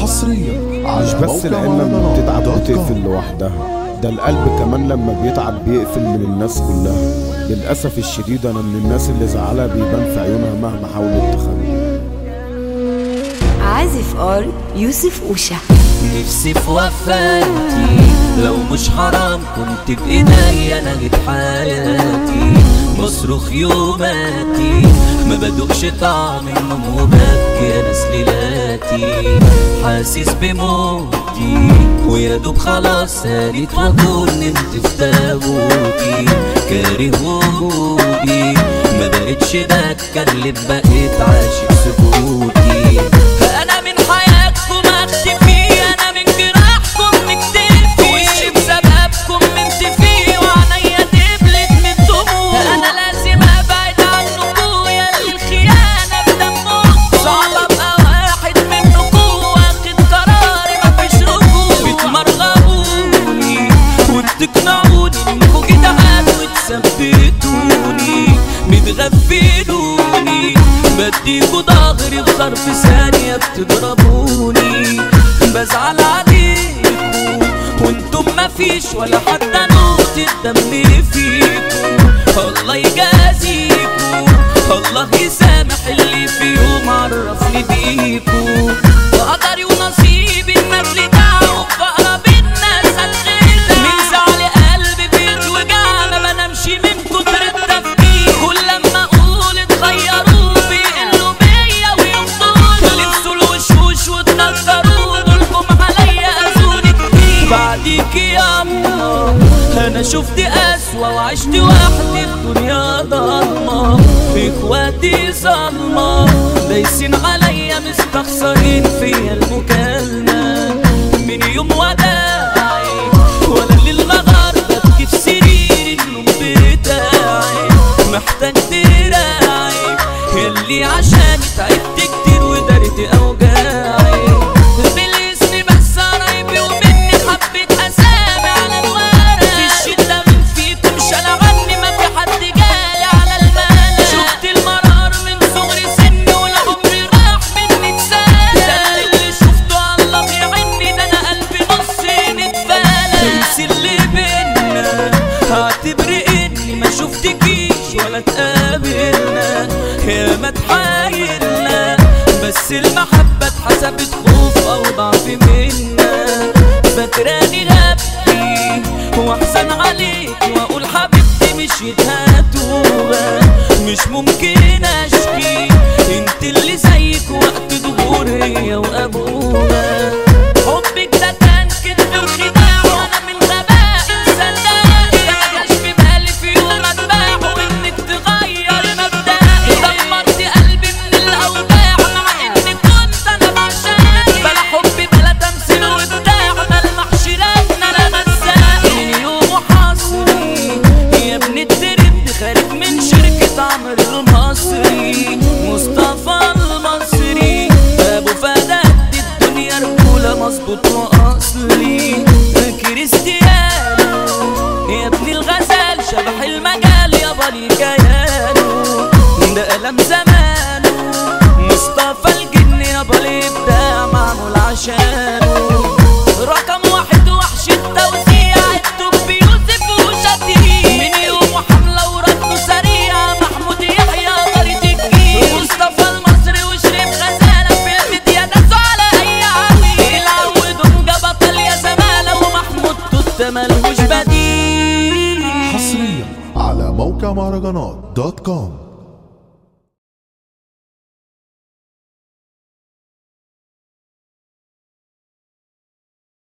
حصريا مش بس العين لما بتتعب بتقفل لوحدها، ده القلب كمان لما بيتعب بيقفل من الناس كلها. للأسف الشديد أنا من الناس اللي زعلها بيبان في عيونها مهما حاولت تخبي. عازف ار يوسف أوشا. نفسي في وفاتي لو مش حرام كنت بإيدي أنا جيت حياتي، بصرخ يوماتي ما بدوقش طعم النوم وببكي أنا سليلاتي، حاسس بموتي ويا دوب خلاص هانت وأكون نمت في تابوتي، كاره وجودي ما بقتش بتكلم بقيت عاشق سكوتي. أنا من حياتكم أختفي، أنا من جراحكم مكتفي، وشي بسببكم منتفي وعينيا دبلت من دموع. أنا لازم أبعد عنكم يا اللي الخيانة بدمكم، صعب أبقى واحد منكم واخد قراري مفيش رجوع. بتمرغبوني وبتقنعوني إنكوا جدعان وتثبتوني، بتغفلوني بديكوا ضهري في ظرف ثانية بتضربوني، بزعل عليكوا وانتم مفيش ولا حتى نقطة دم فيكوا. الله يجازيكوا الله يسامح اللي فيهم عرفني بيكوا، وقدري ونصيبي النجل دعوة بأقرب الناس هتخلى من زعل قلبي بيتوجع ما بنامش من كتر التفكير. كل لما اقول اتغيروا بيقلوا بيا ويفضلوا لبسوا الوشوش واتنكروا دولكم عليا اذوني كتير. بعديك يا أما انا شفت اسوأ وعشت وحدي في دنيا ضلمة، اخواتي ظلمة دايسين عليا مستخسرين فيا المكالمة. من يوم وداعي ولا للنهار ببكي في سرير النوم بتاعي، محتاج دراعي ياللي عشاني تعبت كتير ودارت اوجاعي. بالاسم بس قرايبي ومني حبة اسامي على الورق، في الشدة من فيكم شال عني ما في حد جالي على الملأ. شفت المرار من صغري سني والعمر راح مني اتسال، ده اللي شفته الله يعيني ده انا قلبي نصين اتفلت. انسي اللي بينا اعتبري اني ما شفتكيش ولا تقابلنا، يا ما تحايلنا بس المحبة اتحسبت خوف او ضعف منا. فاكراني هبكي واحزن عليك واقول حبيبتي مشيت هتوبة، مش ممكن اشكي انت اللي زيك وقت ظهور هي وابوها. حبك ده كان كدب وخداع وانا من غبائي مصدقة، مجاش في بالي في يوم اتباع وانك تغير مبدئي. دمرت قلبي من الاوجاع مع اني كنت انا بعشقك، بلا حب بلا تمثيل وابداع ملمحش لازم انا بنساك. من يوم وحصري يا ابن الترند خارج من شركة عمرو المصري، مصطفى المصري ابو فداد الدنيا رجولة مظبوط واصلي. كريستيانو يا ابن الغزال شبح المجال يابا لي كيانو، ده قلم زمانه مصطفى الجن يابا لي ابداع معمول عشانه. رقم واحد وحش التوزيع التوب يوسف وشتي، من يوم وحملة ورده سريع محمود يحيى طريق الجيل. مصطفى المصري وشريف غزالة في الميديا داسوا على اي عويل، العودهم بطل يا زمالة ومحمود توت ملهوش بديل. حصريا على موقع مهرجانات دوت كوم.